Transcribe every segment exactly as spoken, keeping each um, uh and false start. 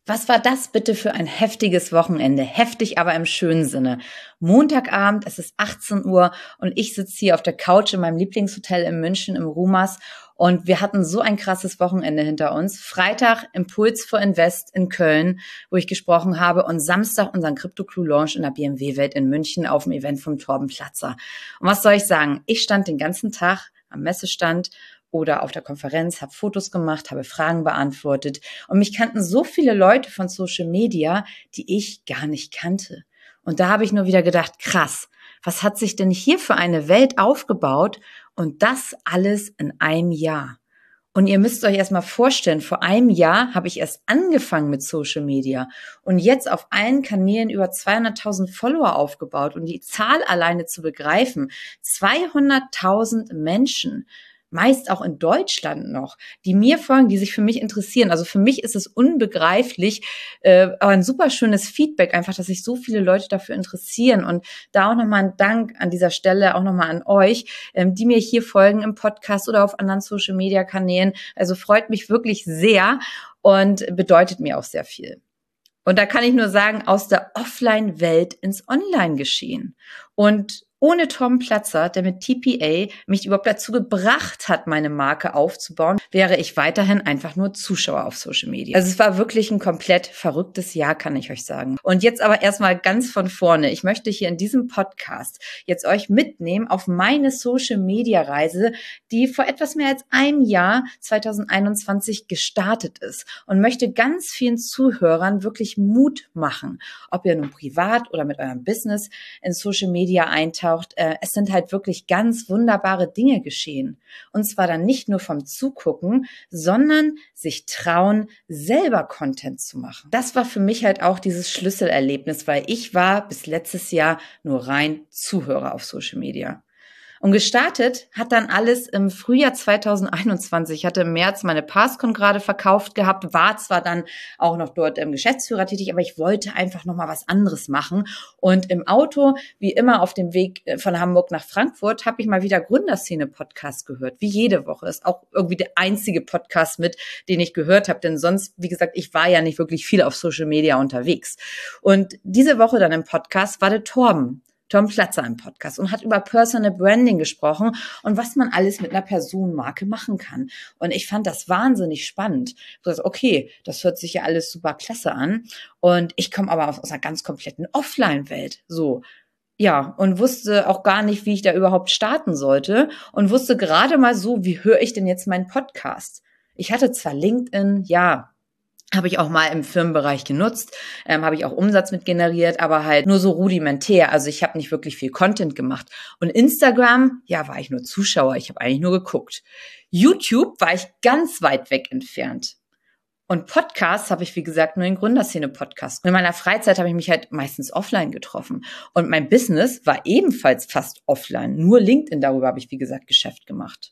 Was war das bitte für ein heftiges Wochenende? Heftig, aber im schönen Sinne. Montagabend, es ist achtzehn Uhr und ich sitze hier auf der Couch in meinem Lieblingshotel in München im Rumas und wir hatten so ein krasses Wochenende hinter uns. Freitag Impuls for Invest in Köln, wo ich gesprochen habe, und Samstag unseren Crypto-Clue-Launch in der B M W-Welt in München auf dem Event vom Torben Platzer. Und was soll ich sagen? Ich stand den ganzen Tag am Messestand oder auf der Konferenz, habe Fotos gemacht, habe Fragen beantwortet und mich kannten so viele Leute von Social Media, die ich gar nicht kannte. Und da habe ich nur wieder gedacht, krass, was hat sich denn hier für eine Welt aufgebaut und das alles in einem Jahr? Und ihr müsst euch erst mal vorstellen, vor einem Jahr habe ich erst angefangen mit Social Media und jetzt auf allen Kanälen über zweihunderttausend Follower aufgebaut. Und die Zahl alleine zu begreifen, zweihunderttausend Menschen, meist auch in Deutschland noch, die mir folgen, die sich für mich interessieren. Also für mich ist es unbegreiflich, äh, aber ein super schönes Feedback einfach, dass sich so viele Leute dafür interessieren. Und da auch nochmal ein Dank an dieser Stelle auch nochmal an euch, ähm, die mir hier folgen im Podcast oder auf anderen Social-Media-Kanälen. Also freut mich wirklich sehr und bedeutet mir auch sehr viel. Und da kann ich nur sagen, aus der Offline-Welt ins Online-Geschehen. Und ohne Tom Platzer, der mit T P A mich überhaupt dazu gebracht hat, meine Marke aufzubauen, wäre ich weiterhin einfach nur Zuschauer auf Social Media. Also es war wirklich ein komplett verrücktes Jahr, kann ich euch sagen. Und jetzt aber erstmal ganz von vorne. Ich möchte hier in diesem Podcast jetzt euch mitnehmen auf meine Social Media Reise, die vor etwas mehr als einem Jahr, zwanzig einundzwanzig, gestartet ist, und möchte ganz vielen Zuhörern wirklich Mut machen, ob ihr nun privat oder mit eurem Business in Social Media eintaucht. Es sind halt wirklich ganz wunderbare Dinge geschehen. Und zwar dann nicht nur vom Zugucken, sondern sich trauen, selber Content zu machen. Das war für mich halt auch dieses Schlüsselerlebnis, weil ich war bis letztes Jahr nur rein Zuhörer auf Social Media. Und gestartet hat dann alles im Frühjahr zwanzig einundzwanzig. Ich hatte im März meine Passcon gerade verkauft gehabt, war zwar dann auch noch dort im Geschäftsführer tätig, aber ich wollte einfach nochmal was anderes machen. Und im Auto, wie immer auf dem Weg von Hamburg nach Frankfurt, habe ich mal wieder Gründerszene-Podcast gehört, wie jede Woche. Ist auch irgendwie der einzige Podcast mit, den ich gehört habe, denn sonst, wie gesagt, ich war ja nicht wirklich viel auf Social Media unterwegs. Und diese Woche dann im Podcast war der Torben. Tom Platzer im Podcast und hat über Personal Branding gesprochen und was man alles mit einer Personenmarke machen kann. Und ich fand das wahnsinnig spannend. Ich dachte, okay, das hört sich ja alles super klasse an. Und ich komme aber aus einer ganz kompletten Offline-Welt. So. Ja, und wusste auch gar nicht, wie ich da überhaupt starten sollte und wusste gerade mal so, wie höre ich denn jetzt meinen Podcast? Ich hatte zwar LinkedIn, ja, habe ich auch mal im Firmenbereich genutzt, ähm, habe ich auch Umsatz mit generiert, aber halt nur so rudimentär. Also ich habe nicht wirklich viel Content gemacht. Und Instagram, ja, war ich nur Zuschauer. Ich habe eigentlich nur geguckt. YouTube war ich ganz weit weg entfernt. Und Podcasts habe ich, wie gesagt, nur den Gründerszene-Podcast. In meiner Freizeit habe ich mich halt meistens offline getroffen. Und mein Business war ebenfalls fast offline. Nur LinkedIn, darüber habe ich, wie gesagt, Geschäft gemacht.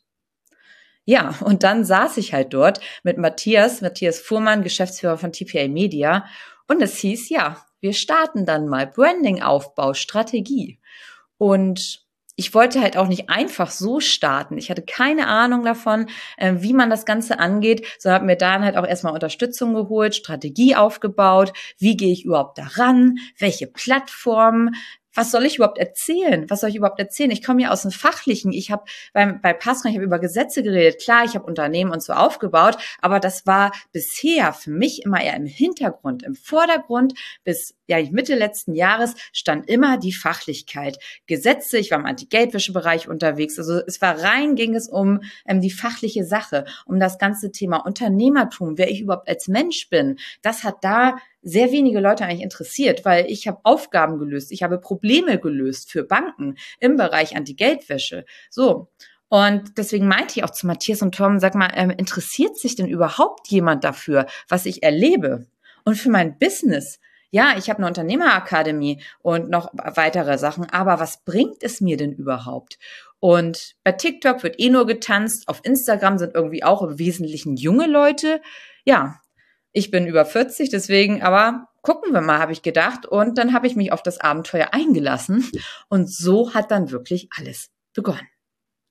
Ja, und dann saß ich halt dort mit Matthias, Matthias Fuhrmann, Geschäftsführer von T P A Media. Und es hieß, ja, wir starten dann mal Branding-Aufbau, Strategie. Und ich wollte halt auch nicht einfach so starten. Ich hatte keine Ahnung davon, wie man das Ganze angeht, sondern habe mir dann halt auch erstmal Unterstützung geholt, Strategie aufgebaut. Wie gehe ich überhaupt daran? Welche Plattformen? Was soll ich überhaupt erzählen? Was soll ich überhaupt erzählen? Ich komme ja aus dem Fachlichen. Ich habe beim bei Passcon, ich habe über Gesetze geredet. Klar, ich habe Unternehmen und so aufgebaut, aber das war bisher für mich immer eher im Hintergrund. Im Vordergrund bis ja Mitte letzten Jahres stand immer die Fachlichkeit. Gesetze, ich war im Anti-Geldwäsche-Bereich unterwegs. Also es war rein, ging es um ähm, die fachliche Sache, um das ganze Thema Unternehmertum, wer ich überhaupt als Mensch bin. Das hat da sehr wenige Leute eigentlich interessiert, weil ich habe Aufgaben gelöst, ich habe Probleme gelöst für Banken im Bereich Anti-Geldwäsche. So. Und deswegen meinte ich auch zu Matthias und Tom, sag mal, ähm, interessiert sich denn überhaupt jemand dafür, was ich erlebe? Und für mein Business? Ja, ich habe eine Unternehmerakademie und noch weitere Sachen, aber was bringt es mir denn überhaupt? Und bei TikTok wird eh nur getanzt, auf Instagram sind irgendwie auch im Wesentlichen junge Leute. Ja, ich bin über vierzig, deswegen, aber gucken wir mal, habe ich gedacht. Und dann habe ich mich auf das Abenteuer eingelassen. Und so hat dann wirklich alles begonnen.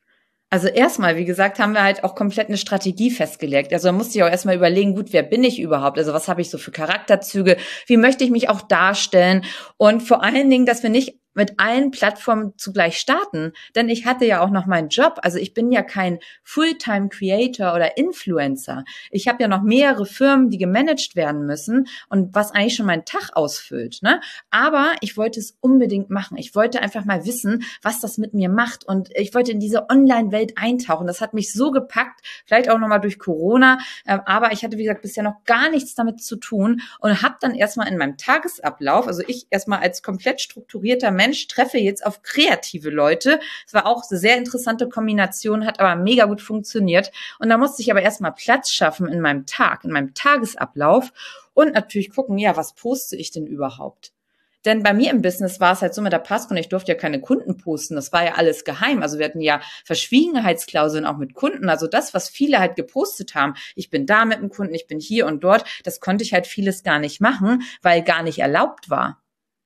Also erstmal, wie gesagt, haben wir halt auch komplett eine Strategie festgelegt. Also man musste ich auch erstmal überlegen, gut, wer bin ich überhaupt? Also was habe ich so für Charakterzüge? Wie möchte ich mich auch darstellen? Und vor allen Dingen, dass wir nicht mit allen Plattformen zugleich starten. Denn ich hatte ja auch noch meinen Job. Also ich bin ja kein Fulltime-Creator oder Influencer. Ich habe ja noch mehrere Firmen, die gemanagt werden müssen und was eigentlich schon meinen Tag ausfüllt. Ne? Aber ich wollte es unbedingt machen. Ich wollte einfach mal wissen, was das mit mir macht. Und ich wollte in diese Online-Welt eintauchen. Das hat mich so gepackt, vielleicht auch nochmal durch Corona. Aber ich hatte, wie gesagt, bisher noch gar nichts damit zu tun und habe dann erstmal in meinem Tagesablauf, also ich erstmal als komplett strukturierter Mensch, Mensch, treffe jetzt auf kreative Leute. Es war auch eine sehr interessante Kombination, hat aber mega gut funktioniert. Und da musste ich aber erstmal Platz schaffen in meinem Tag, in meinem Tagesablauf und natürlich gucken, ja, was poste ich denn überhaupt? Denn bei mir im Business war es halt so mit der Passcon, ich durfte ja keine Kunden posten, das war ja alles geheim. Also wir hatten ja Verschwiegenheitsklauseln auch mit Kunden. Also das, was viele halt gepostet haben, ich bin da mit dem Kunden, ich bin hier und dort, das konnte ich halt vieles gar nicht machen, weil gar nicht erlaubt war.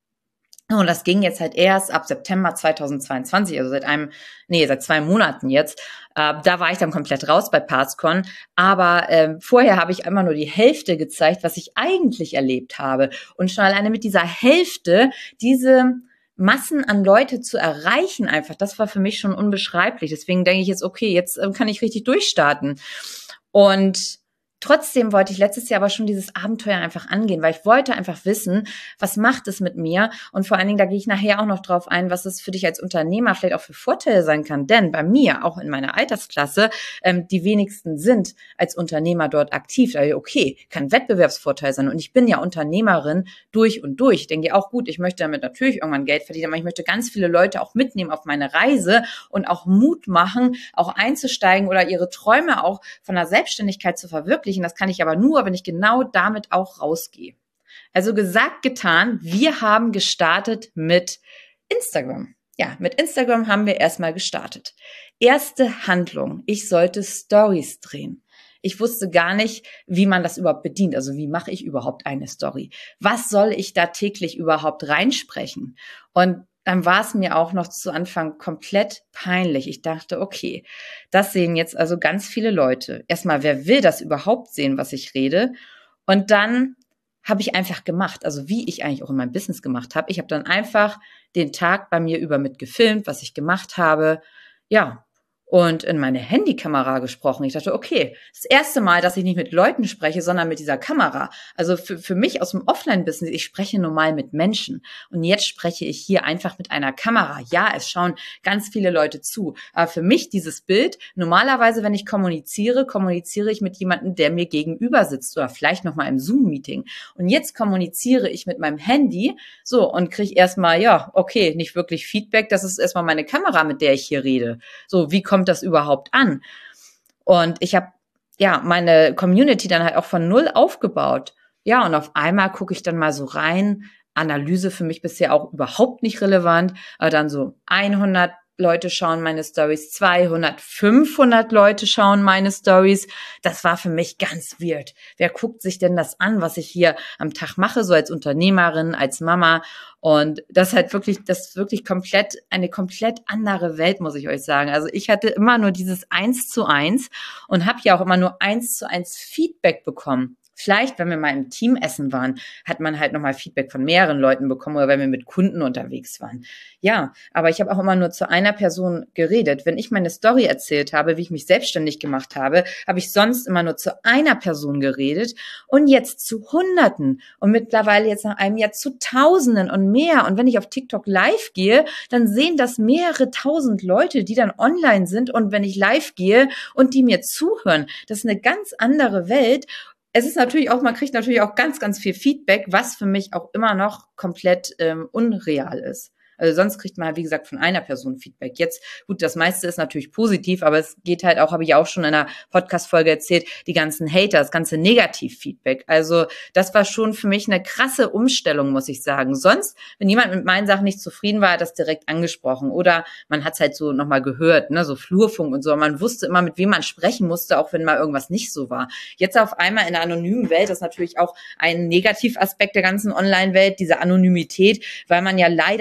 Und das ging jetzt halt erst ab September zweitausendzweiundzwanzig, also seit einem, nee, seit zwei Monaten jetzt. Äh, da war ich dann komplett raus bei Passcon. Aber äh, vorher habe ich einmal nur die Hälfte gezeigt, was ich eigentlich erlebt habe. Und schon alleine mit dieser Hälfte diese Massen an Leute zu erreichen einfach, das war für mich schon unbeschreiblich. Deswegen denke ich jetzt, okay, jetzt äh, kann ich richtig durchstarten. Und trotzdem wollte ich letztes Jahr aber schon dieses Abenteuer einfach angehen, weil ich wollte einfach wissen, was macht es mit mir? Und vor allen Dingen, da gehe ich nachher auch noch drauf ein, was es für dich als Unternehmer vielleicht auch für Vorteile sein kann. Denn bei mir, auch in meiner Altersklasse, ähm, die wenigsten sind als Unternehmer dort aktiv. Da okay, kann Wettbewerbsvorteil sein. Und ich bin ja Unternehmerin durch und durch. Ich denke auch, gut, ich möchte damit natürlich irgendwann Geld verdienen, aber ich möchte ganz viele Leute auch mitnehmen auf meine Reise und auch Mut machen, auch einzusteigen oder ihre Träume auch von der Selbstständigkeit zu verwirklichen. Das kann ich aber nur, wenn ich genau damit auch rausgehe. Also gesagt, getan, wir haben gestartet mit Instagram. Ja, mit Instagram haben wir erstmal gestartet. Erste Handlung, ich sollte Stories drehen. Ich wusste gar nicht, wie man das überhaupt bedient. Also wie mache ich überhaupt eine Story? Was soll ich da täglich überhaupt reinsprechen? Und dann war es mir auch noch zu Anfang komplett peinlich. Ich dachte, okay, das sehen jetzt also ganz viele Leute. Erstmal, wer will das überhaupt sehen, was ich rede? Und dann habe ich einfach gemacht, also wie ich eigentlich auch in meinem Business gemacht habe. Ich habe dann einfach den Tag bei mir über mit gefilmt, was ich gemacht habe. Ja, und in meine Handykamera gesprochen. Ich dachte, okay, das erste Mal, dass ich nicht mit Leuten spreche, sondern mit dieser Kamera. Also für, für mich aus dem Offline-Business, ich spreche normal mit Menschen. Und jetzt spreche ich hier einfach mit einer Kamera. Ja, es schauen ganz viele Leute zu. Aber für mich dieses Bild, normalerweise, wenn ich kommuniziere, kommuniziere ich mit jemandem, der mir gegenüber sitzt oder vielleicht nochmal im Zoom-Meeting. Und jetzt kommuniziere ich mit meinem Handy so und kriege erstmal, ja, okay, nicht wirklich Feedback. Das ist erstmal meine Kamera, mit der ich hier rede. So, wie kommt das überhaupt an? Und ich habe ja meine Community dann halt auch von null aufgebaut. Ja, und auf einmal gucke ich dann mal so rein. Analyse für mich bisher auch überhaupt nicht relevant. Aber dann so hundert Leute schauen meine Stories, zweihundert, fünfhundert Leute schauen meine Stories. Das war für mich ganz weird. Wer guckt sich denn das an, was ich hier am Tag mache, so als Unternehmerin, als Mama? Und das ist halt wirklich, das ist wirklich komplett, eine komplett andere Welt, muss ich euch sagen. Also ich hatte immer nur dieses Eins zu eins und habe ja auch immer nur Eins zu eins Feedback bekommen. Vielleicht, wenn wir mal im Team essen waren, hat man halt nochmal Feedback von mehreren Leuten bekommen oder wenn wir mit Kunden unterwegs waren. Ja, aber ich habe auch immer nur zu einer Person geredet. Wenn ich meine Story erzählt habe, wie ich mich selbstständig gemacht habe, habe ich sonst immer nur zu einer Person geredet und jetzt zu Hunderten und mittlerweile jetzt nach einem Jahr zu Tausenden und mehr. Und wenn ich auf TikTok live gehe, dann sehen das mehrere tausend Leute, die dann online sind und wenn ich live gehe und die mir zuhören, das ist eine ganz andere Welt. Es ist natürlich auch, man kriegt natürlich auch ganz, ganz viel Feedback, was für mich auch immer noch komplett ähm, unreal ist. Also sonst kriegt man halt, wie gesagt, von einer Person Feedback. Jetzt, gut, das meiste ist natürlich positiv, aber es geht halt auch, habe ich auch schon in einer Podcast-Folge erzählt, die ganzen Hater, das ganze Negativ-Feedback. Also das war schon für mich eine krasse Umstellung, muss ich sagen. Sonst, wenn jemand mit meinen Sachen nicht zufrieden war, hat das direkt angesprochen. Oder man hat es halt so nochmal gehört, ne, so Flurfunk und so. Man wusste immer, mit wem man sprechen musste, auch wenn mal irgendwas nicht so war. Jetzt auf einmal in der anonymen Welt, das ist natürlich auch ein Negativaspekt der ganzen Online-Welt, diese Anonymität, weil man ja leider noch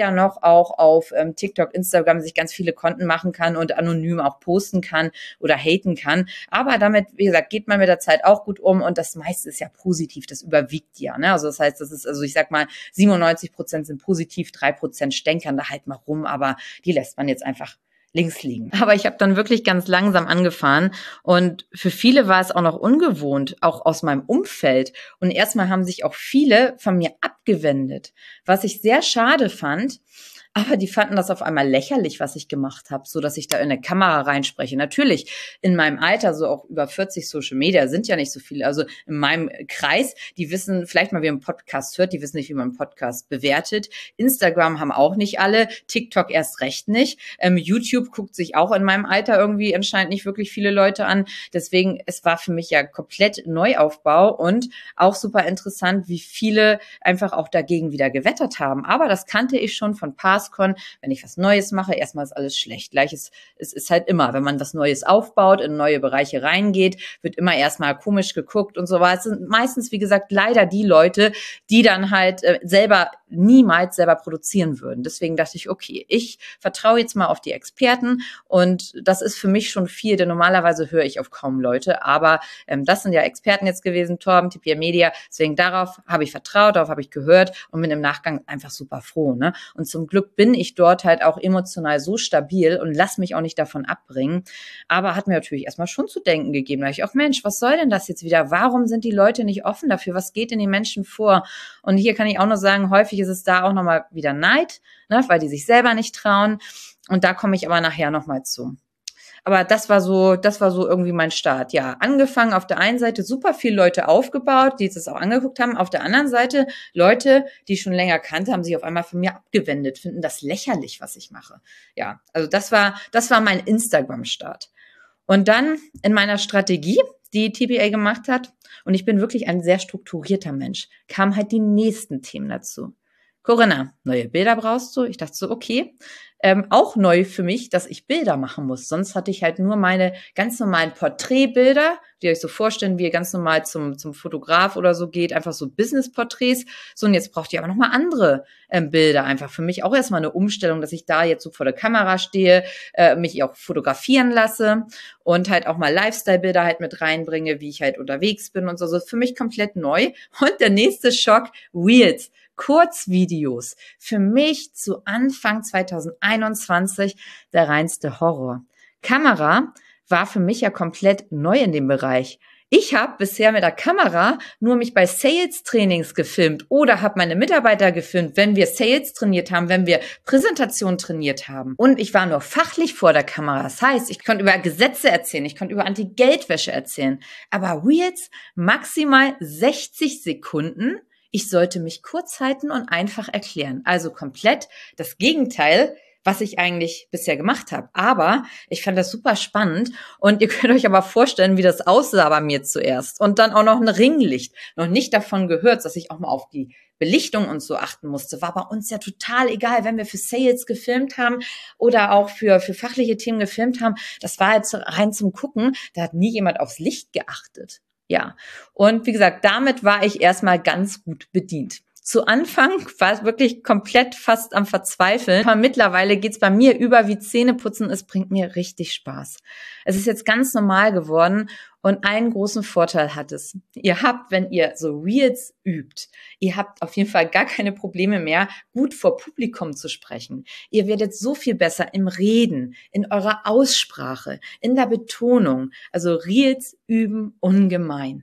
auch auf ähm, TikTok, Instagram sich ganz viele Konten machen kann und anonym auch posten kann oder haten kann. Aber damit, wie gesagt, geht man mit der Zeit auch gut um und das meiste ist ja positiv, das überwiegt ja. Ne? Also das heißt, das ist, also ich sag mal, siebenundneunzig Prozent sind positiv, drei Prozent stänkern da halt mal rum, aber die lässt man jetzt einfach links liegen. Aber ich habe dann wirklich ganz langsam angefahren und für viele war es auch noch ungewohnt, auch aus meinem Umfeld. Und erstmal haben sich auch viele von mir abgewendet, was ich sehr schade fand. Aber die fanden das auf einmal lächerlich, was ich gemacht habe, so dass ich da in eine Kamera reinspreche. Natürlich, in meinem Alter, so auch über vierzig Social Media, sind ja nicht so viele. Also in meinem Kreis, die wissen vielleicht mal, wie man einen Podcast hört, die wissen nicht, wie man einen Podcast bewertet. Instagram haben auch nicht alle, TikTok erst recht nicht. Ähm, YouTube guckt sich auch in meinem Alter irgendwie anscheinend nicht wirklich viele Leute an. Deswegen, es war für mich ja komplett Neuaufbau und auch super interessant, wie viele einfach auch dagegen wieder gewettert haben. Aber das kannte ich schon von Past. Wenn ich was Neues mache, erstmal ist alles schlecht. Gleiches ist, ist halt immer, wenn man was Neues aufbaut, in neue Bereiche reingeht, wird immer erstmal komisch geguckt und so weiter. Es sind meistens, wie gesagt, leider die Leute, die dann halt äh, selber niemals selber produzieren würden. Deswegen dachte ich, okay, ich vertraue jetzt mal auf die Experten und das ist für mich schon viel, denn normalerweise höre ich auf kaum Leute, aber ähm, das sind ja Experten jetzt gewesen, Torben, T P M Media, deswegen darauf habe ich vertraut, darauf habe ich gehört und bin im Nachgang einfach super froh. Ne? Und zum Glück bin ich dort halt auch emotional so stabil und lass mich auch nicht davon abbringen, aber hat mir natürlich erstmal schon zu denken gegeben, da ich auch, Mensch, was soll denn das jetzt wieder? Warum sind die Leute nicht offen dafür? Was geht in den Menschen vor? Und hier kann ich auch nur sagen, häufig ist es da auch nochmal wieder Neid, ne, weil die sich selber nicht trauen. Und da komme ich aber nachher nochmal zu. Aber das war so, das war so irgendwie mein Start. Ja, angefangen auf der einen Seite super viele Leute aufgebaut, die es auch angeguckt haben. Auf der anderen Seite Leute, die ich schon länger kannte, haben sich auf einmal von mir abgewendet, finden das lächerlich, was ich mache. Ja, also das war, das war mein Instagram-Start. Und dann in meiner Strategie, die T P A gemacht hat, und ich bin wirklich ein sehr strukturierter Mensch, kamen halt die nächsten Themen dazu. Corinna, neue Bilder brauchst du? Ich dachte so, okay. Ähm, auch neu für mich, dass ich Bilder machen muss. Sonst hatte ich halt nur meine ganz normalen Porträtbilder, die ihr euch so vorstellen, wie ihr ganz normal zum, zum Fotograf oder so geht, einfach so Business-Porträts. So, und jetzt braucht ihr aber nochmal andere ähm, Bilder. Einfach für mich auch erstmal eine Umstellung, dass ich da jetzt so vor der Kamera stehe, äh, mich auch fotografieren lasse und halt auch mal Lifestyle-Bilder halt mit reinbringe, wie ich halt unterwegs bin und so. So für mich komplett neu. Und der nächste Schock, Reels. Kurzvideos. Für mich zu Anfang zwanzig einundzwanzig der reinste Horror. Kamera war für mich ja komplett neu in dem Bereich. Ich habe bisher mit der Kamera nur mich bei Sales-Trainings gefilmt oder habe meine Mitarbeiter gefilmt, wenn wir Sales trainiert haben, wenn wir Präsentationen trainiert haben. Und ich war nur fachlich vor der Kamera. Das heißt, ich konnte über Gesetze erzählen, ich konnte über Anti-Geldwäsche erzählen. Aber Reels maximal sechzig Sekunden. Ich sollte mich kurz halten und einfach erklären. Also komplett das Gegenteil, was ich eigentlich bisher gemacht habe. Aber ich fand das super spannend und ihr könnt euch aber vorstellen, wie das aussah bei mir zuerst. Und dann auch noch ein Ringlicht. Noch nicht davon gehört, dass ich auch mal auf die Belichtung und so achten musste. War bei uns ja total egal, wenn wir für Sales gefilmt haben oder auch für, für fachliche Themen gefilmt haben. Das war jetzt rein zum Gucken. Da hat nie jemand aufs Licht geachtet. Ja, und wie gesagt, damit war ich erstmal ganz gut bedient. Zu Anfang war es wirklich komplett fast am Verzweifeln, aber mittlerweile geht's bei mir über wie Zähneputzen, es bringt mir richtig Spaß. Es ist jetzt ganz normal geworden und einen großen Vorteil hat es. Ihr habt, wenn ihr so Reels übt, ihr habt auf jeden Fall gar keine Probleme mehr, gut vor Publikum zu sprechen. Ihr werdet so viel besser im Reden, in eurer Aussprache, in der Betonung. Also Reels üben ungemein.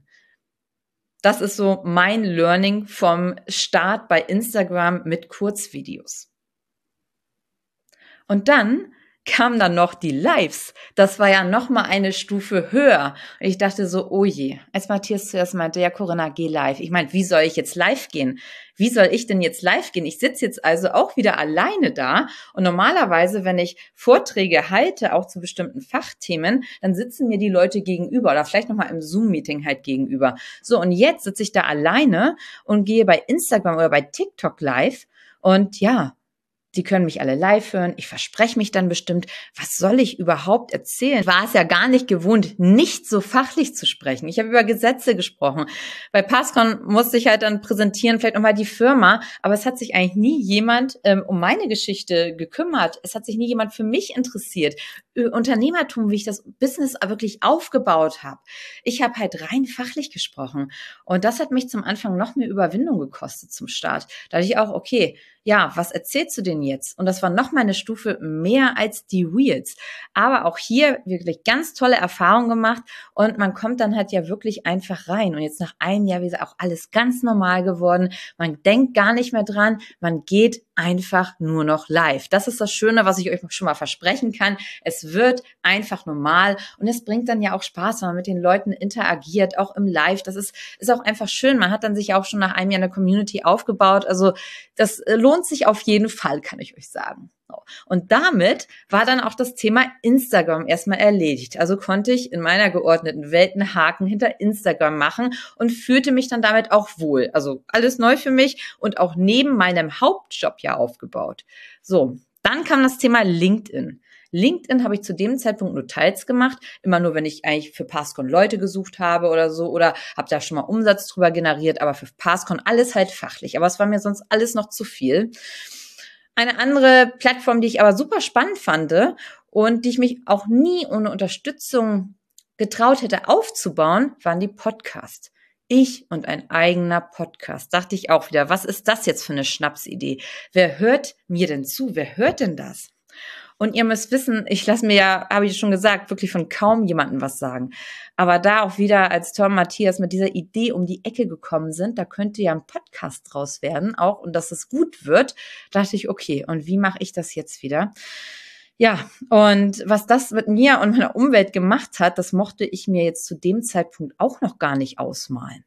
Das ist so mein Learning vom Start bei Instagram mit Kurzvideos. Und dann kamen dann noch die Lives. Das war ja noch mal eine Stufe höher. Und ich dachte so, oh je. Als Matthias zuerst meinte, ja Corinna, geh live. Ich meine, wie soll ich jetzt live gehen? Wie soll ich denn jetzt live gehen? Ich sitze jetzt also auch wieder alleine da. Und normalerweise, wenn ich Vorträge halte, auch zu bestimmten Fachthemen, dann sitzen mir die Leute gegenüber oder vielleicht noch mal im Zoom-Meeting halt gegenüber. So, und jetzt sitze ich da alleine und gehe bei Instagram oder bei TikTok live. Und ja, die können mich alle live hören, ich verspreche mich dann bestimmt, was soll ich überhaupt erzählen? Ich war es ja gar nicht gewohnt, nicht so fachlich zu sprechen. Ich habe über Gesetze gesprochen. Bei Passcon musste ich halt dann präsentieren, vielleicht nochmal die Firma, aber es hat sich eigentlich nie jemand ähm, um meine Geschichte gekümmert. Es hat sich nie jemand für mich interessiert. Unternehmertum, wie ich das Business wirklich aufgebaut habe. Ich habe halt rein fachlich gesprochen und das hat mich zum Anfang noch mehr Überwindung gekostet zum Start. Da dachte ich auch, okay, ja, was erzählst du denn jetzt? Und das war noch mal eine Stufe mehr als die Reels. Aber auch hier wirklich ganz tolle Erfahrungen gemacht und man kommt dann halt ja wirklich einfach rein. Und jetzt nach einem Jahr, wie gesagt, auch alles ganz normal geworden. Man denkt gar nicht mehr dran, man geht einfach nur noch live. Das ist das Schöne, was ich euch schon mal versprechen kann. Es wird einfach normal und es bringt dann ja auch Spaß, wenn man mit den Leuten interagiert, auch im Live. Das ist, ist auch einfach schön. Man hat dann sich auch schon nach einem Jahr eine Community aufgebaut. Also das lohnt sich auf jeden Fall, kann ich euch sagen. Und damit war dann auch das Thema Instagram erstmal erledigt. Also konnte ich in meiner geordneten Welt einen Haken hinter Instagram machen und fühlte mich dann damit auch wohl. Also alles neu für mich und auch neben meinem Hauptjob ja aufgebaut. So, dann kam das Thema LinkedIn. LinkedIn habe ich zu dem Zeitpunkt nur teils gemacht, immer nur, wenn ich eigentlich für Passcon Leute gesucht habe oder so oder habe da schon mal Umsatz drüber generiert, aber für Passcon alles halt fachlich. Aber es war mir sonst alles noch zu viel. Eine andere Plattform, die ich aber super spannend fand und die ich mich auch nie ohne Unterstützung getraut hätte aufzubauen, waren die Podcasts. Ich und ein eigener Podcast. Dachte ich auch wieder, was ist das jetzt für eine Schnapsidee? Wer hört mir denn zu? Wer hört denn das? Und ihr müsst wissen, ich lasse mir ja, habe ich schon gesagt, wirklich von kaum jemandem was sagen. Aber da auch wieder, als Tom Matthias mit dieser Idee um die Ecke gekommen sind, da könnte ja ein Podcast draus werden auch und dass es gut wird, dachte ich, okay, und wie mache ich das jetzt wieder? Ja, und was das mit mir und meiner Umwelt gemacht hat, das mochte ich mir jetzt zu dem Zeitpunkt auch noch gar nicht ausmalen.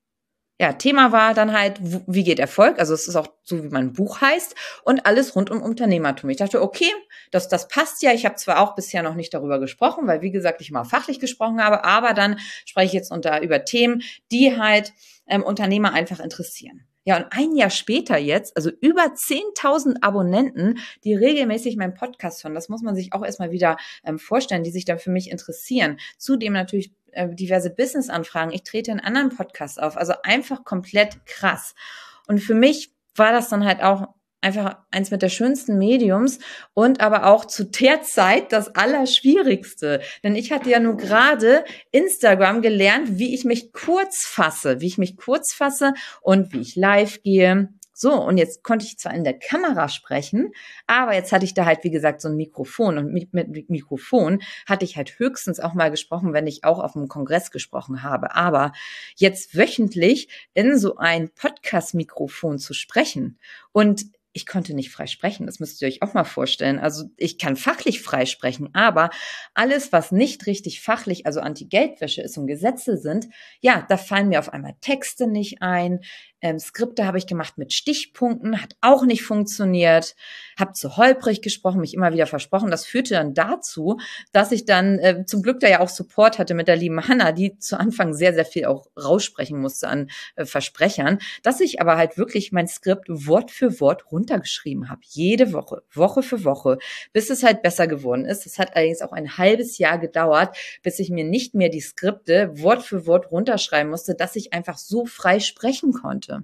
Ja, Thema war dann halt, wie geht Erfolg? Also es ist auch so, wie mein Buch heißt und alles rund um Unternehmertum. Ich dachte, okay, das, das passt ja. Ich habe zwar auch bisher noch nicht darüber gesprochen, weil wie gesagt, ich mal fachlich gesprochen habe, aber dann spreche ich jetzt unter, über Themen, die halt ähm, Unternehmer einfach interessieren. Ja, und ein Jahr später jetzt, also über zehntausend Abonnenten, die regelmäßig meinen Podcast hören. Das muss man sich auch erstmal wieder ähm, vorstellen, die sich dann für mich interessieren. Zudem natürlich äh, diverse Business-Anfragen. Ich trete in anderen Podcasts auf. Also einfach komplett krass. Und für mich war das dann halt auch einfach eins mit der schönsten Mediums und aber auch zu der Zeit das Allerschwierigste. Denn ich hatte ja nur gerade Instagram gelernt, wie ich mich kurz fasse, wie ich mich kurz fasse und wie ich live gehe. So, und jetzt konnte ich zwar in der Kamera sprechen, aber jetzt hatte ich da halt, wie gesagt, so ein Mikrofon. Und mit, mit Mikrofon hatte ich halt höchstens auch mal gesprochen, wenn ich auch auf einem Kongress gesprochen habe. Aber jetzt wöchentlich in so ein Podcast-Mikrofon zu sprechen und ich konnte nicht frei sprechen, das müsst ihr euch auch mal vorstellen. Also ich kann fachlich frei sprechen, aber alles, was nicht richtig fachlich, also Anti-Geldwäsche ist und Gesetze sind, ja, da fallen mir auf einmal Texte nicht ein. Ähm, Skripte habe ich gemacht mit Stichpunkten, hat auch nicht funktioniert. Habe zu holprig gesprochen, mich immer wieder versprochen. Das führte dann dazu, dass ich dann äh, zum Glück da ja auch Support hatte mit der lieben Hanna, die zu Anfang sehr, sehr viel auch raussprechen musste an äh, Versprechern, dass ich aber halt wirklich mein Skript Wort für Wort runtergeschrieben habe. Jede Woche, Woche für Woche, bis es halt besser geworden ist. Es hat allerdings auch ein halbes Jahr gedauert, bis ich mir nicht mehr die Skripte Wort für Wort runterschreiben musste, dass ich einfach so frei sprechen konnte.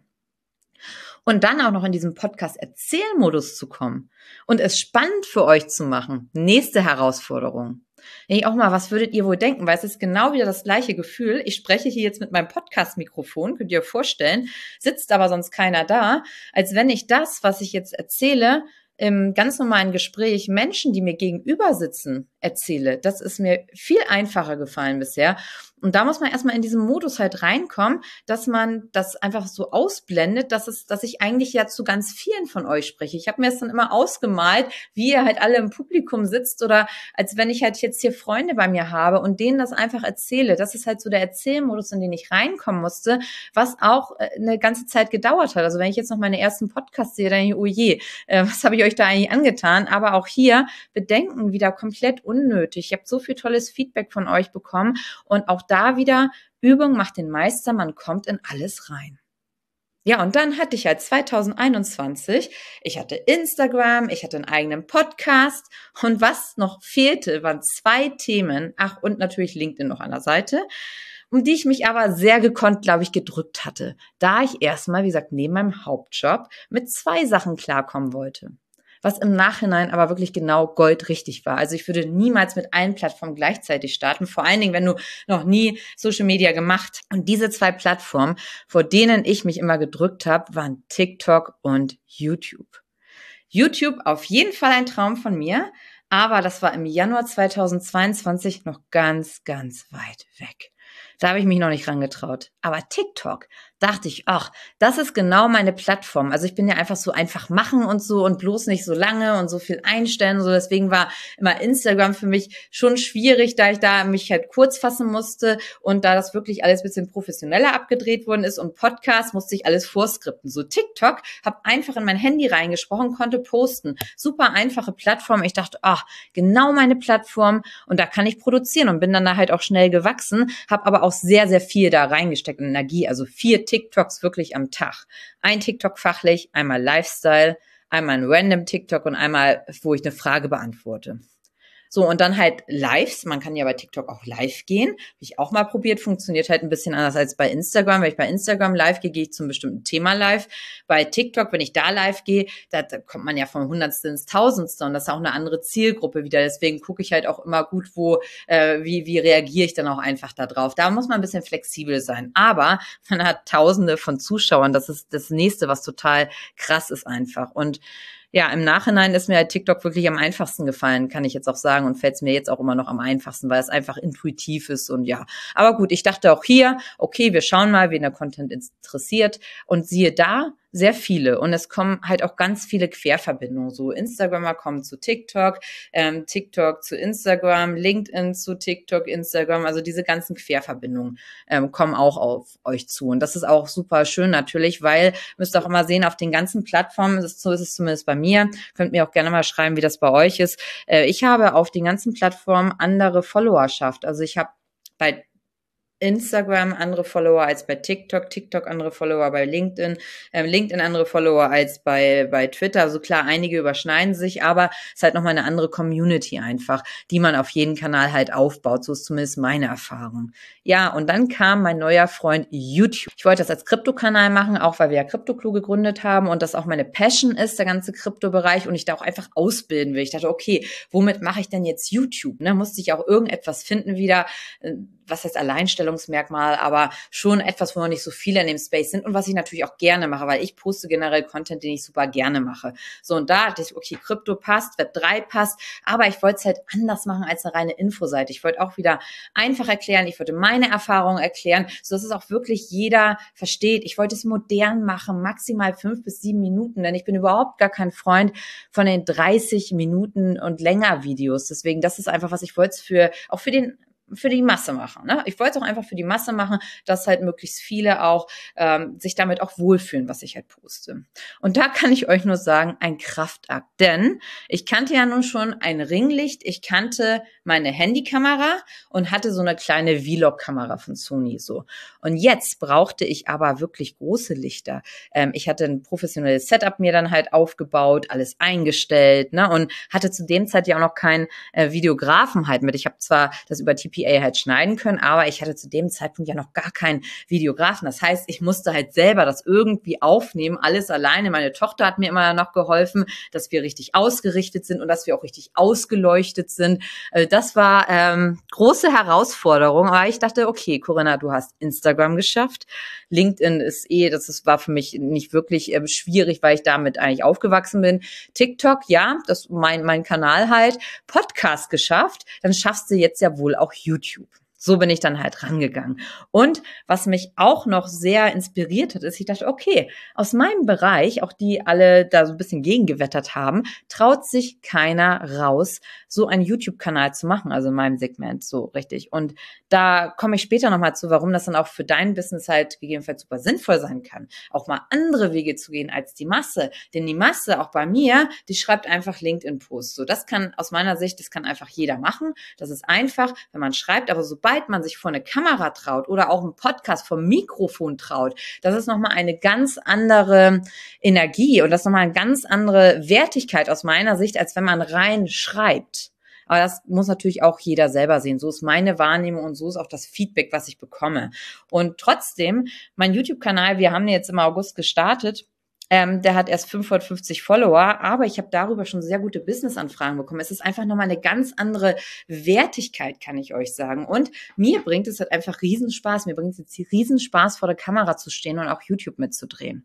Und dann auch noch in diesem Podcast-Erzählmodus zu kommen und es spannend für euch zu machen. Nächste Herausforderung. Ich auch mal, was würdet ihr wohl denken? Weil es ist genau wieder das gleiche Gefühl. Ich spreche hier jetzt mit meinem Podcast-Mikrofon, könnt ihr euch vorstellen, sitzt aber sonst keiner da, als wenn ich das, was ich jetzt erzähle, im ganz normalen Gespräch Menschen, die mir gegenüber sitzen, erzähle. Das ist mir viel einfacher gefallen bisher. Und da muss man erstmal in diesen Modus halt reinkommen, dass man das einfach so ausblendet, dass es, dass ich eigentlich ja zu ganz vielen von euch spreche. Ich habe mir das dann immer ausgemalt, wie ihr halt alle im Publikum sitzt oder als wenn ich halt jetzt hier Freunde bei mir habe und denen das einfach erzähle. Das ist halt so der Erzählmodus, in den ich reinkommen musste, was auch eine ganze Zeit gedauert hat. Also wenn ich jetzt noch meine ersten Podcasts sehe, dann denke ich, oh je, was habe ich euch da eigentlich angetan? Aber auch hier Bedenken wieder komplett unnötig. Ich habe so viel tolles Feedback von euch bekommen und auch da wieder, Übung macht den Meister, man kommt in alles rein. Ja, und dann hatte ich halt zwanzig einundzwanzig, ich hatte Instagram, ich hatte einen eigenen Podcast und was noch fehlte, waren zwei Themen, ach und natürlich LinkedIn noch an der Seite, um die ich mich aber sehr gekonnt, glaube ich, gedrückt hatte, da ich erstmal, wie gesagt, neben meinem Hauptjob mit zwei Sachen klarkommen wollte. Was im Nachhinein aber wirklich genau goldrichtig war. Also ich würde niemals mit allen Plattformen gleichzeitig starten, vor allen Dingen, wenn du noch nie Social Media gemacht. Und diese zwei Plattformen, vor denen ich mich immer gedrückt habe, waren TikTok und YouTube. YouTube auf jeden Fall ein Traum von mir, aber das war im Januar zweitausendzweiundzwanzig noch ganz, ganz weit weg. Da habe ich mich noch nicht rangetraut. Aber TikTok, dachte ich, ach, das ist genau meine Plattform. Also ich bin ja einfach so einfach machen und so und bloß nicht so lange und so viel einstellen und so. Deswegen war immer Instagram für mich schon schwierig, da ich da mich halt kurz fassen musste und da das wirklich alles ein bisschen professioneller abgedreht worden ist und Podcast musste ich alles vorskripten. So TikTok, habe einfach in mein Handy reingesprochen, konnte posten. Super einfache Plattform. Ich dachte, ach, genau meine Plattform und da kann ich produzieren und bin dann da halt auch schnell gewachsen, habe aber auch sehr, sehr viel da reingesteckt in Energie, also vier TikToks wirklich am Tag. Ein TikTok fachlich, einmal Lifestyle, einmal ein random TikTok und einmal, wo ich eine Frage beantworte. So, und dann halt Lives. Man kann ja bei TikTok auch live gehen. Habe ich auch mal probiert. Funktioniert halt ein bisschen anders als bei Instagram. Wenn ich bei Instagram live gehe, gehe ich zum bestimmten Thema live. Bei TikTok, wenn ich da live gehe, da, da kommt man ja vom Hundertste ins Tausendste. Und das ist auch eine andere Zielgruppe wieder. Deswegen gucke ich halt auch immer gut, wo, äh, wie, wie reagiere ich dann auch einfach da drauf. Da muss man ein bisschen flexibel sein. Aber man hat Tausende von Zuschauern. Das ist das Nächste, was total krass ist einfach. Und ja, im Nachhinein ist mir halt TikTok wirklich am einfachsten gefallen, kann ich jetzt auch sagen, und fällt es mir jetzt auch immer noch am einfachsten, weil es einfach intuitiv ist und ja. Aber gut, ich dachte auch hier, okay, wir schauen mal, wen der Content interessiert und siehe da, sehr viele und es kommen halt auch ganz viele Querverbindungen, so Instagramer kommen zu TikTok, ähm, TikTok zu Instagram, LinkedIn zu TikTok, Instagram, also diese ganzen Querverbindungen ähm, kommen auch auf euch zu und das ist auch super schön natürlich, weil müsst ihr auch immer sehen, auf den ganzen Plattformen, das ist, so ist es zumindest bei mir, könnt mir auch gerne mal schreiben, wie das bei euch ist. Äh, ich habe auf den ganzen Plattformen andere Followerschaft, also ich habe bei Instagram andere Follower als bei TikTok, TikTok andere Follower bei LinkedIn, ähm, LinkedIn andere Follower als bei bei Twitter. Also klar, einige überschneiden sich, aber es ist halt nochmal eine andere Community einfach, die man auf jeden Kanal halt aufbaut. So ist zumindest meine Erfahrung. Ja, und dann kam mein neuer Freund YouTube. Ich wollte das als Krypto-Kanal machen, auch weil wir ja CryptoClue gegründet haben und das auch meine Passion ist, der ganze Krypto-Bereich und ich da auch einfach ausbilden will. Ich dachte, okay, womit mache ich denn jetzt YouTube? Ne, musste ich auch irgendetwas finden wieder, was heißt Alleinstellungsmerkmal, aber schon etwas, wo noch nicht so viele in dem Space sind und was ich natürlich auch gerne mache, weil ich poste generell Content, den ich super gerne mache. So, und da dachte ich, okay, Krypto passt, Web drei passt, aber ich wollte es halt anders machen als eine reine Infoseite. Ich wollte auch wieder einfach erklären, ich wollte meine Erfahrungen erklären, sodass es auch wirklich jeder versteht. Ich wollte es modern machen, maximal fünf bis sieben Minuten, denn ich bin überhaupt gar kein Freund von den dreißig Minuten und länger Videos. Deswegen, das ist einfach, was ich wollte für, auch für den für die Masse machen. Ne? Ich wollte es auch einfach für die Masse machen, dass halt möglichst viele auch ähm, sich damit auch wohlfühlen, was ich halt poste. Und da kann ich euch nur sagen, ein Kraftakt. Denn ich kannte ja nun schon ein Ringlicht, ich kannte meine Handykamera und hatte so eine kleine Vlog-Kamera von Sony so. Und jetzt brauchte ich aber wirklich große Lichter. Ähm, ich hatte ein professionelles Setup mir dann halt aufgebaut, alles eingestellt, ne? Und hatte zu dem Zeit ja auch noch keinen äh, Videografen halt mit. Ich habe zwar das über T P A halt schneiden können, aber ich hatte zu dem Zeitpunkt ja noch gar keinen Videografen. Das heißt, ich musste halt selber das irgendwie aufnehmen, alles alleine. Meine Tochter hat mir immer noch geholfen, dass wir richtig ausgerichtet sind und dass wir auch richtig ausgeleuchtet sind. Das war ähm, große Herausforderung, aber ich dachte, okay, Corinna, du hast Instagram geschafft. LinkedIn ist eh, das ist, war für mich nicht wirklich ähm, schwierig, weil ich damit eigentlich aufgewachsen bin. TikTok, ja, das ist mein, mein Kanal halt. Podcast geschafft, dann schaffst du jetzt ja wohl auch YouTube. So bin ich dann halt rangegangen. Und was mich auch noch sehr inspiriert hat, ist, ich dachte, okay, aus meinem Bereich, auch die alle da so ein bisschen gegengewettert haben, traut sich keiner raus, so einen YouTube-Kanal zu machen, also in meinem Segment, so richtig. Und da komme ich später nochmal zu, warum das dann auch für dein Business halt gegebenenfalls super sinnvoll sein kann, auch mal andere Wege zu gehen als die Masse. Denn die Masse, auch bei mir, die schreibt einfach LinkedIn-Posts. So, das kann aus meiner Sicht, das kann einfach jeder machen. Das ist einfach, wenn man schreibt, aber sobald sobald man sich vor eine Kamera traut oder auch einen Podcast vom Mikrofon traut, das ist nochmal eine ganz andere Energie und das ist nochmal eine ganz andere Wertigkeit aus meiner Sicht, als wenn man rein schreibt. Aber das muss natürlich auch jeder selber sehen. So ist meine Wahrnehmung und so ist auch das Feedback, was ich bekomme. Und trotzdem, mein YouTube-Kanal, wir haben jetzt im August gestartet, ähm, der hat erst fünfhundertfünfzig Follower, aber ich habe darüber schon sehr gute Business-Anfragen bekommen. Es ist einfach nochmal eine ganz andere Wertigkeit, kann ich euch sagen. Und mir bringt es halt einfach Riesenspaß. Mir bringt es jetzt Riesenspaß, vor der Kamera zu stehen und auch YouTube mitzudrehen.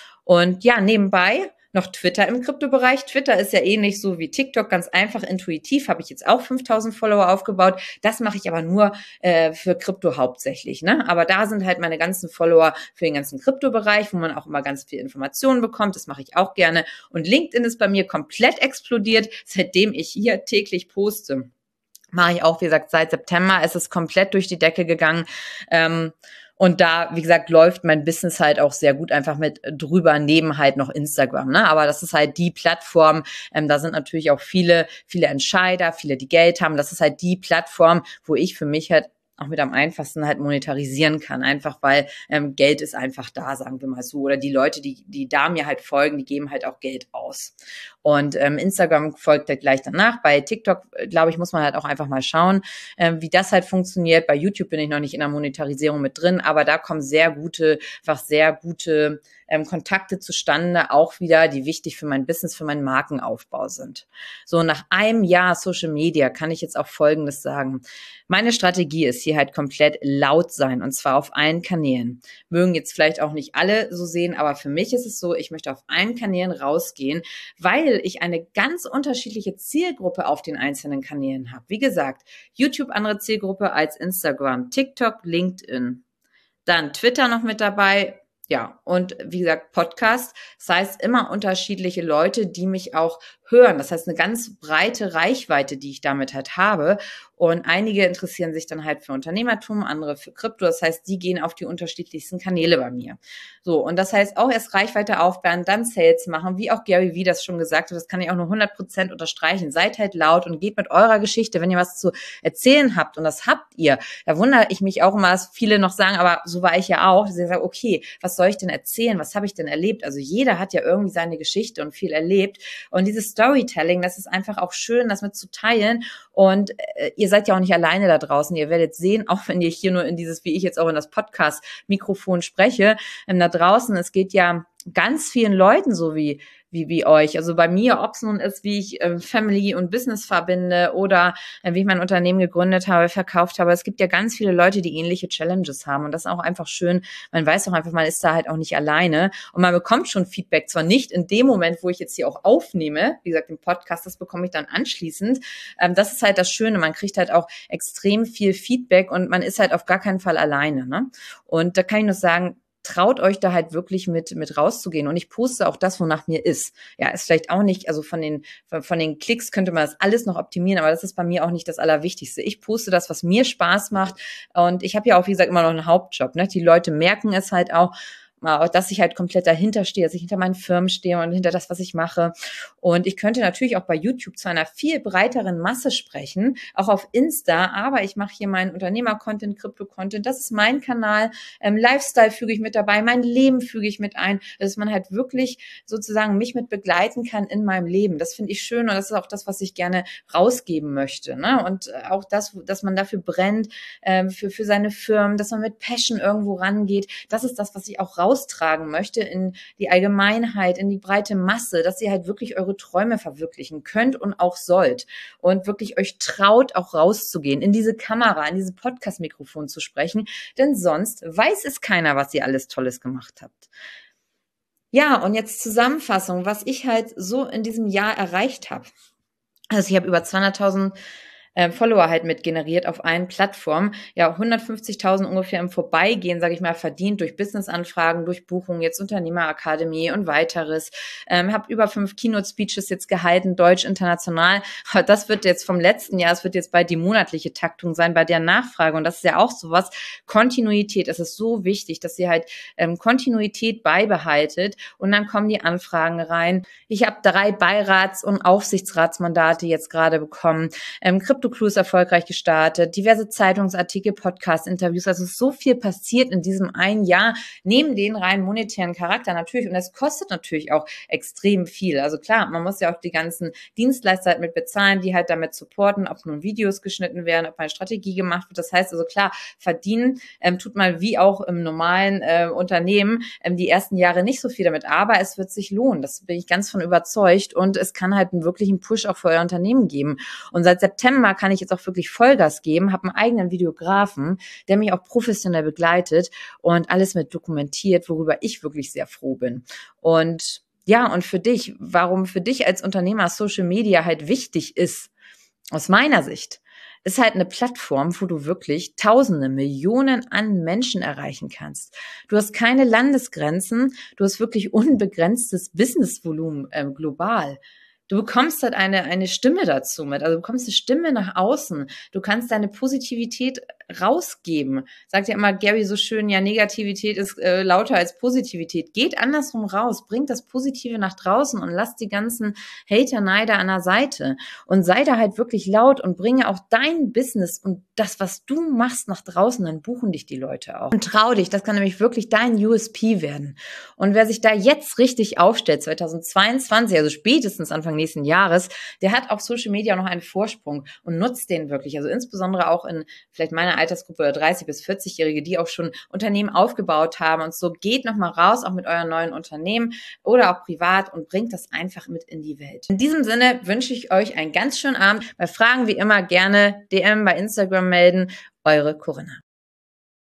Und ja, nebenbei noch Twitter im Kryptobereich. Twitter ist ja ähnlich so wie TikTok, ganz einfach, intuitiv, habe ich jetzt auch fünftausend Follower aufgebaut. Das mache ich aber nur äh, für Krypto hauptsächlich, ne? Aber da sind halt meine ganzen Follower für den ganzen Kryptobereich, wo man auch immer ganz viel Informationen bekommt. Das mache ich auch gerne. Und LinkedIn ist bei mir komplett explodiert, seitdem ich hier täglich poste. Mache ich auch, wie gesagt, seit September ist es komplett durch die Decke gegangen. Ähm, Und da, wie gesagt, läuft mein Business halt auch sehr gut einfach mit drüber, neben halt noch Instagram, ne? Aber das ist halt die Plattform, ähm, da sind natürlich auch viele, viele Entscheider, viele, die Geld haben. Das ist halt die Plattform, wo ich für mich halt auch mit am einfachsten halt monetarisieren kann, einfach weil ähm, Geld ist einfach da, sagen wir mal so. Oder die Leute, die die da mir halt folgen, die geben halt auch Geld aus. Und ähm, Instagram folgt halt gleich danach. Bei TikTok, glaube ich, muss man halt auch einfach mal schauen, ähm, wie das halt funktioniert. Bei YouTube bin ich noch nicht in der Monetarisierung mit drin, aber da kommen sehr gute, einfach sehr gute ähm, Kontakte zustande, auch wieder, die wichtig für mein Business, für meinen Markenaufbau sind. So, nach einem Jahr Social Media kann ich jetzt auch Folgendes sagen. Meine Strategie ist hier halt komplett laut sein, und zwar auf allen Kanälen. Mögen jetzt vielleicht auch nicht alle so sehen, aber für mich ist es so, ich möchte auf allen Kanälen rausgehen, weil ich eine ganz unterschiedliche Zielgruppe auf den einzelnen Kanälen habe. Wie gesagt, YouTube andere Zielgruppe als Instagram, TikTok, LinkedIn, dann Twitter noch mit dabei. Ja, und wie gesagt, Podcast. Das heißt, immer unterschiedliche Leute, die mich auch hören. Das heißt, eine ganz breite Reichweite, die ich damit halt habe. Und einige interessieren sich dann halt für Unternehmertum, andere für Krypto. Das heißt, die gehen auf die unterschiedlichsten Kanäle bei mir. So, und das heißt auch erst Reichweite aufbauen, dann Sales machen, wie auch Gary Vee das schon gesagt hat. Das kann ich auch nur hundert Prozent unterstreichen. Seid halt laut und geht mit eurer Geschichte, wenn ihr was zu erzählen habt. Und das habt ihr. Da wundere ich mich auch immer, dass viele noch sagen, aber so war ich ja auch. Dass ich sage, okay, was soll ich denn erzählen? Was habe ich denn erlebt? Also jeder hat ja irgendwie seine Geschichte und viel erlebt. Und dieses Storytelling, das ist einfach auch schön, das mit zu teilen. Und äh, ihr seid ja auch nicht alleine da draußen. Ihr werdet sehen, auch wenn ihr hier nur in dieses, wie ich jetzt auch in das Podcast-Mikrofon spreche, ähm, da draußen, es geht ja ganz vielen Leuten so wie wie wie euch. Also bei mir, ob es nun ist, wie ich äh, Family und Business verbinde oder äh, wie ich mein Unternehmen gegründet habe, verkauft habe. Es gibt ja ganz viele Leute, die ähnliche Challenges haben und das ist auch einfach schön. Man weiß auch einfach, man ist da halt auch nicht alleine und man bekommt schon Feedback. Zwar nicht in dem Moment, wo ich jetzt hier auch aufnehme, wie gesagt, den Podcast, das bekomme ich dann anschließend. Ähm, das ist halt das Schöne. Man kriegt halt auch extrem viel Feedback und man ist halt auf gar keinen Fall alleine, ne? Und da kann ich nur sagen, traut euch da halt wirklich mit mit rauszugehen. Und ich poste auch das, wonach mir ist. Ja, ist vielleicht auch nicht, also von den von den Klicks könnte man das alles noch optimieren, aber das ist bei mir auch nicht das Allerwichtigste. Ich poste das, was mir Spaß macht. Und ich habe ja auch, wie gesagt, immer noch einen Hauptjob, ne? Die Leute merken es halt auch, dass ich halt komplett dahinter stehe, dass ich hinter meinen Firmen stehe und hinter das, was ich mache. Und ich könnte natürlich auch bei YouTube zu einer viel breiteren Masse sprechen, auch auf Insta, aber ich mache hier meinen Unternehmer-Content, Krypto-Content, das ist mein Kanal, ähm, Lifestyle füge ich mit dabei, mein Leben füge ich mit ein, dass man halt wirklich sozusagen mich mit begleiten kann in meinem Leben. Das finde ich schön und das ist auch das, was ich gerne rausgeben möchte, ne? Und auch das, dass man dafür brennt, ähm, für, für seine Firmen, dass man mit Passion irgendwo rangeht, das ist das, was ich auch raus austragen möchte in die Allgemeinheit, in die breite Masse, dass ihr halt wirklich eure Träume verwirklichen könnt und auch sollt und wirklich euch traut, auch rauszugehen, in diese Kamera, in dieses Podcast-Mikrofon zu sprechen, denn sonst weiß es keiner, was ihr alles Tolles gemacht habt. Ja, und jetzt Zusammenfassung, was ich halt so in diesem Jahr erreicht habe. Also ich habe über zweihunderttausend Äh, Follower halt mit generiert auf allen Plattformen. Ja, hundertfünfzigtausend ungefähr im Vorbeigehen, sage ich mal, verdient durch Business-Anfragen, durch Buchungen, jetzt Unternehmerakademie und weiteres. Ähm, habe über fünf Keynote-Speeches jetzt gehalten, deutsch, international. Aber das wird jetzt vom letzten Jahr, es wird jetzt bald die monatliche Taktung sein bei der Nachfrage. Und das ist ja auch sowas, Kontinuität. Es ist so wichtig, dass ihr halt ähm, Kontinuität beibehaltet und dann kommen die Anfragen rein. Ich habe drei Beirats- und Aufsichtsratsmandate jetzt gerade bekommen. Ähm, Krypto-Cruise erfolgreich gestartet, diverse Zeitungsartikel, Podcast-Interviews, also so viel passiert in diesem einen Jahr, neben den rein monetären Charakter natürlich, und das kostet natürlich auch extrem viel. Also klar, man muss ja auch die ganzen Dienstleister halt mit bezahlen, die halt damit supporten, ob nun Videos geschnitten werden, ob eine Strategie gemacht wird. Das heißt also klar, verdienen ähm, tut man wie auch im normalen äh, Unternehmen ähm, die ersten Jahre nicht so viel damit, aber es wird sich lohnen. Das bin ich ganz von überzeugt, und es kann halt einen wirklichen Push auch für euer Unternehmen geben. Und seit September kann ich jetzt auch wirklich Vollgas geben, habe einen eigenen Videografen, der mich auch professionell begleitet und alles mit dokumentiert, worüber ich wirklich sehr froh bin. Und ja, und für dich, warum für dich als Unternehmer Social Media halt wichtig ist, aus meiner Sicht, ist halt eine Plattform, wo du wirklich Tausende, Millionen an Menschen erreichen kannst. Du hast keine Landesgrenzen, du hast wirklich unbegrenztes Businessvolumen äh, global. Du bekommst halt eine, eine Stimme dazu mit, also du bekommst eine Stimme nach außen. Du kannst deine Positivität rausgeben. Sagt ja immer Gary so schön, ja, Negativität ist äh, lauter als Positivität. Geht andersrum raus, bringt das Positive nach draußen und lasst die ganzen Hater, Neider an der Seite. Und sei da halt wirklich laut und bringe auch dein Business und das, was du machst, nach draußen, dann buchen dich die Leute auch. Und trau dich, das kann nämlich wirklich dein U S P werden. Und wer sich da jetzt richtig aufstellt, zweitausendzweiundzwanzig, also spätestens Anfang nächsten Jahres, der hat auf Social Media noch einen Vorsprung und nutzt den wirklich. Also insbesondere auch in vielleicht meiner Altersgruppe dreißig bis vierzig-Jährige, die auch schon Unternehmen aufgebaut haben und so. Geht nochmal raus, auch mit euren neuen Unternehmen oder auch privat, und bringt das einfach mit in die Welt. In diesem Sinne wünsche ich euch einen ganz schönen Abend. Bei Fragen wie immer gerne D M bei Instagram melden. Eure Corinna.